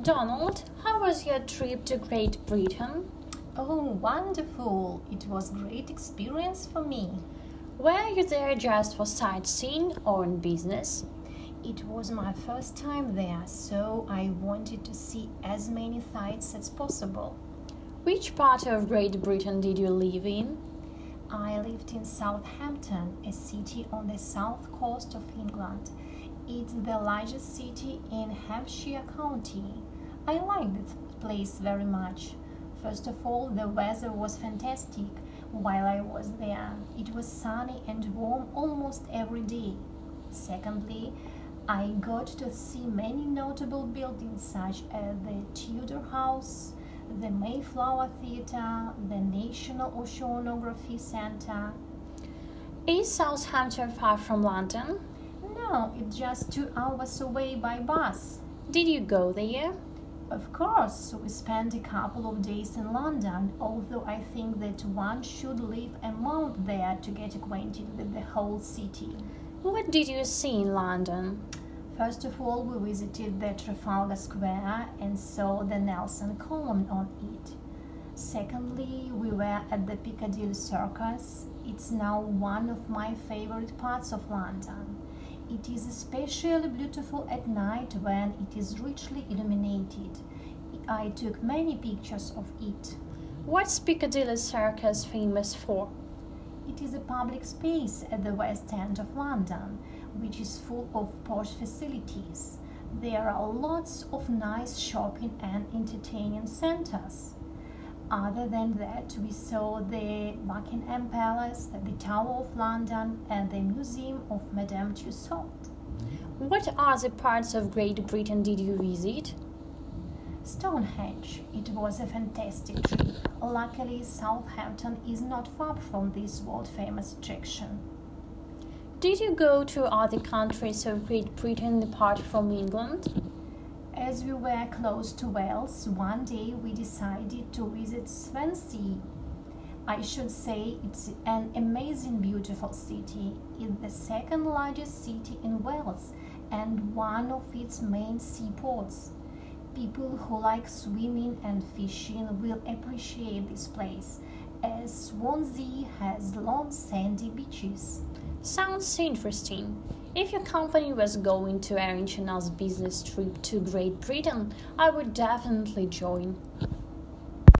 Donald, how was your trip to Great Britain? Oh, wonderful! It was a great experience for me. Were you there just for sightseeing or on business? It was my first time there, so I wanted to see as many sights as possible. Which part of Great Britain did you live in? I lived in Southampton, a city on the south coast of England. It's the largest city in Hampshire County. I liked this place very much. First of all, the weather was fantastic while I was there. It was sunny and warm almost every day. Secondly, I got to see many notable buildings such as the Tudor House, the Mayflower Theatre, the National Oceanography Centre. Is Southampton far from London? No, it's just 2 hours away by bus. Did you go there? Of course, we spent a couple of days in London, although I think that one should live a month there to get acquainted with the whole city. What did you see in London? First of all, we visited the Trafalgar Square and saw the Nelson Column on it. Secondly, we were at the Piccadilly Circus. It's now one of my favorite parts of London. It is especially beautiful at night when it is richly illuminated. I took many pictures of it. What's Piccadilly Circus famous for? It is a public space at the West End of London, which is full of posh facilities. There are lots of nice shopping and entertainment centers. Other than that, we saw the Buckingham Palace, the Tower of London, and the Museum of Madame Tussauds. What other parts of Great Britain did you visit? Stonehenge. It was a fantastic trip. Luckily, Southampton is not far from this world-famous attraction. Did you go to other countries of Great Britain apart from England? As we were close to Wales, one day we decided to visit Swansea. I should say it's an amazing, beautiful city. It's the second largest city in Wales and one of its main seaports. People who like swimming and fishing will appreciate this place, as Swansea has long sandy beaches. Sounds interesting. If your company was going to arrange a nice business trip to Great Britain, I would definitely join.